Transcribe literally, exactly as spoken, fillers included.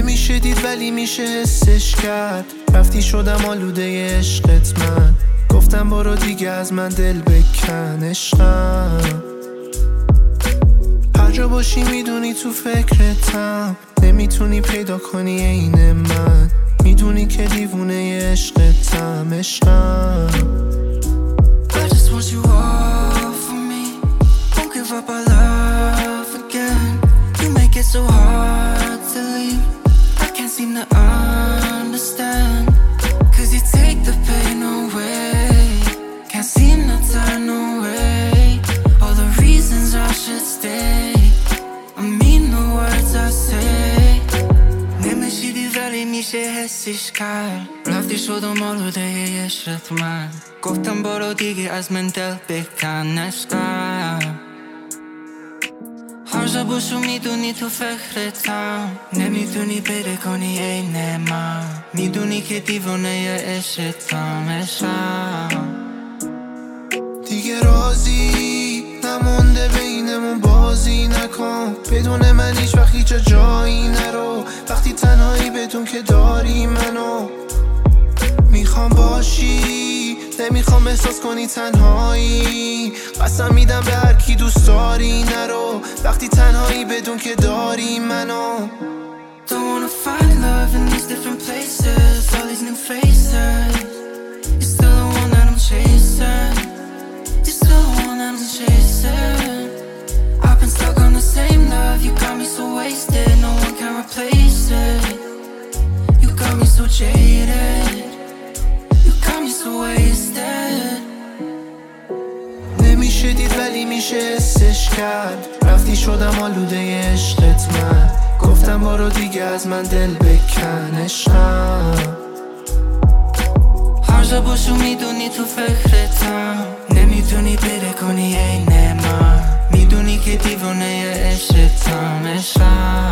نمیشه دید ولی میشه حسش کرد. رفتی شدم آلوده عشقت، من گفتم برو دیگه از من دل بکن عشقم. هر جا باشی میدونی تو فکرتم، نمیتونی پیدا کنی عین من، میدونی که دیوونه عشقتم عشقم. I just want you all for me. Won't give up our love again. You make it so hard to leave. I can't seem to understand. Cause you take the pain away. Can't seem to turn away. All the reasons I should stay. I mean the words I say. نمیشیدی ولی میشه حسش کرد. رفتی شدم آلوده عشقت، من گفتم برو دیگه از من دل بکن عشقم. هر جا باشو میدونی تو فکرتم، نمیتونی پیدا کنی عین من، میدونی که دیوانه عشقتم عشقم. دیگه راضی نمونده بینمون، بازی نکن بدون من هیچ وقت هیچ جایی نرو. وقتی تنهایی بدون که داری منو، میخوام باشی نمیخوام احساس کنی تنهایی. قسم میدم به هر کی دوست داری نرو، وقتی تنهایی بدون که داری منو. Don't wanna find love in these different places, all these new faces. You're still the one that I'm chasing. You're still the one that I'm chasing. I've been stuck on the same love, you got me so wasted, no one can replace it. You got me so jaded, you got me so wasted. نمیشه دید ولی میشه حسش کرد. رفتی شدم آلوده عشقت، من گفتم برو دیگه از من دل بکن عشقم. هر جا باشو میدونی تو فکرتم، نمیتونی پیدا کنی عین من، میدونی که دیوانه عشقتم عشقم.